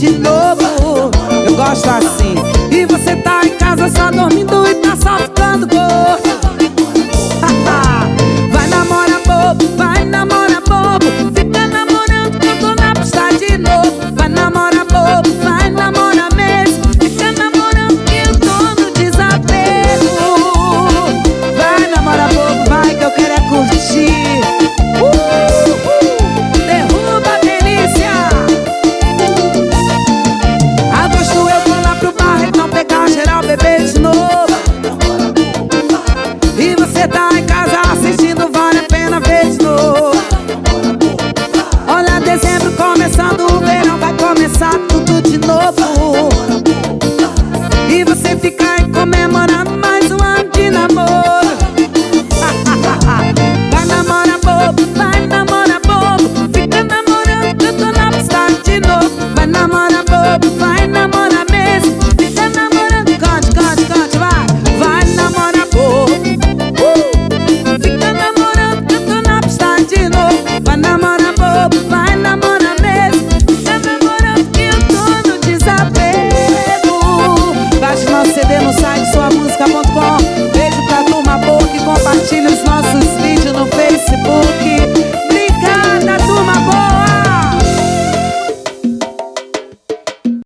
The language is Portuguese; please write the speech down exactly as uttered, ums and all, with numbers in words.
de novo. Eu gosto assim. E você tá em casa só dormindo e tá só ficando gordo. Vai namorar bobo, vai namorar bobo. Fica namorando que eu tô na pista de novo. Vai namorar